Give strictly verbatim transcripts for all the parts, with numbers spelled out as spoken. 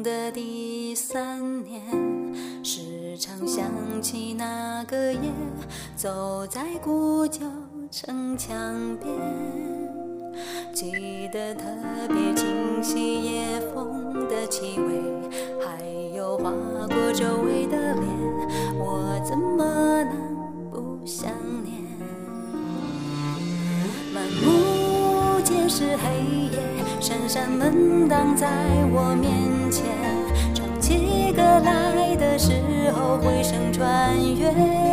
的第三年，时常想起那个夜，走在古旧城墙边，记得特别清晰夜风的气味，还有划过周围的脸，我怎么能不想念？满目皆是黑夜，闪闪门挡在我面前，唱起歌来的时候回声穿越，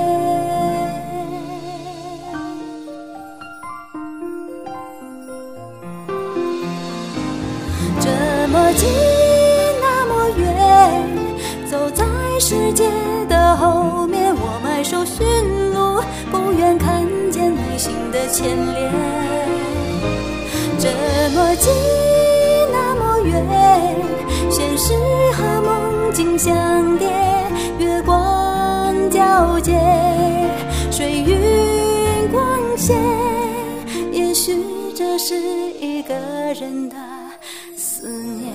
这么近那么远，走在世界的后面，我埋首寻路，不愿看见内心的牵连。这么近那么远，现实和梦境相叠，月光皎洁，水云光线，也许这是一个人的思念。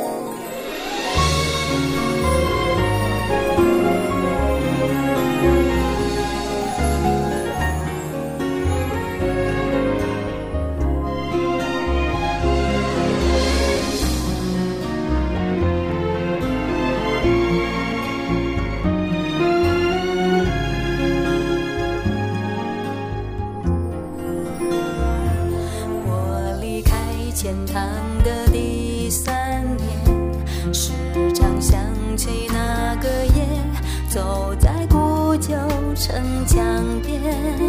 天堂的第三年，时常想起那个夜，走在古旧城墙边，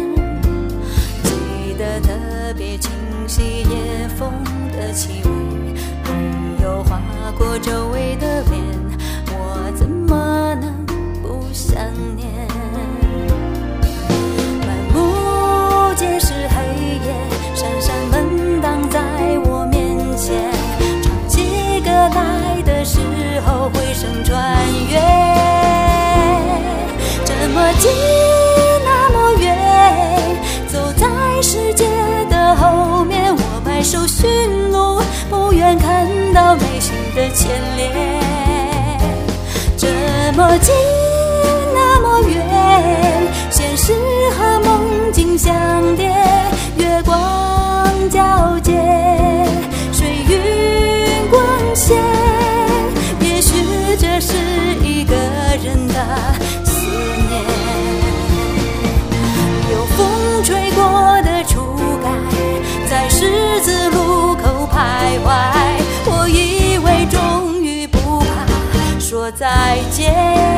记得特别清晰夜风的气味，还有划过周围的脸，我怎么能不想念？满目皆是黑夜，闪闪门挡在我唱起歌来的时候回声穿越，这么近那么远，走在世界的后面，我埋首寻路，不愿看到内心的牵连。这么近那么远，现实和梦境相叠，月光皎洁，也许这是一个人的思念，有风吹过的初改，在十字路口徘徊，我以为终于不怕说再见，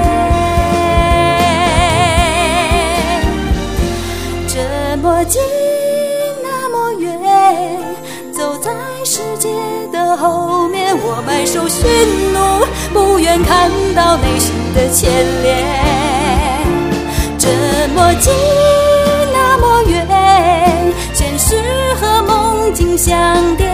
这么近那么远，走在世界的后面，我埋首寻路，不愿看到内心的牵连。这么近那么远，现实和梦境相叠，